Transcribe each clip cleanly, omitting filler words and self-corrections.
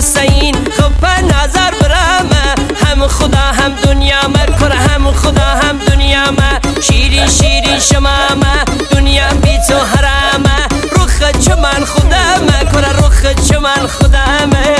حسین خب به نظر برامه هم خدا هم دنیا ما کره هم خدا هم دنیا ما شیرین شیرین شمامه دنیا بی تو حرامه رخ چمن خودمه کره رخ چمن خودمه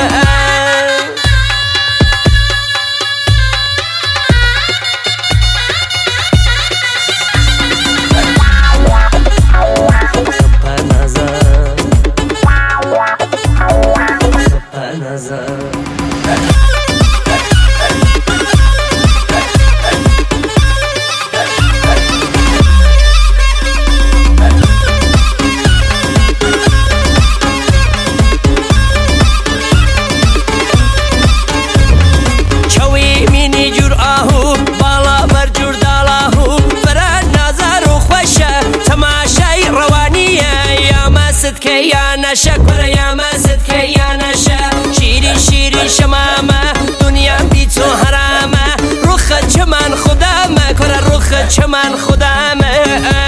یا نشه کره یا مزد که یا نشه شیرین شیرین شمامه دنیا بی تو حرامه رخ چمن خودمه کره رخ چمن خودمه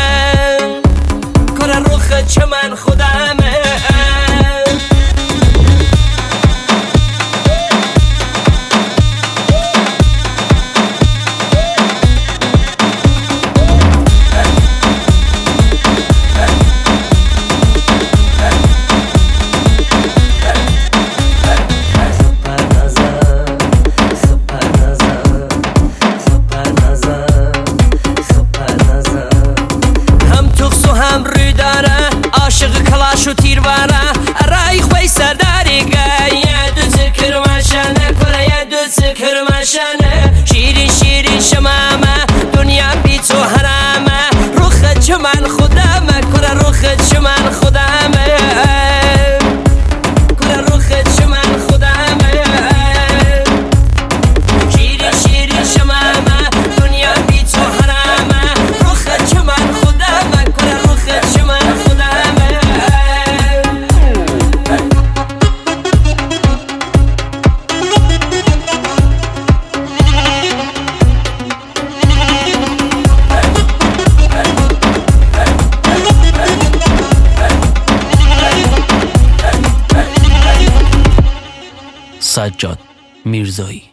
کره رخ چمن خودمه عاشق کلاش و تیرواره رای خوی سرداریگه یه دو ذکر مشنه کره یه دو ذکر مشنه شیرین شیرین شمامه دنیا بی تو حرامه رخ چمن خودمه کره رخ چمن خودمه کره رخ چمن خودمه شیرین شیرین شمامه دنیا بی تو حرامه رخ چمن خودمه کره رخ چمن خودمه سجاد میرزایی.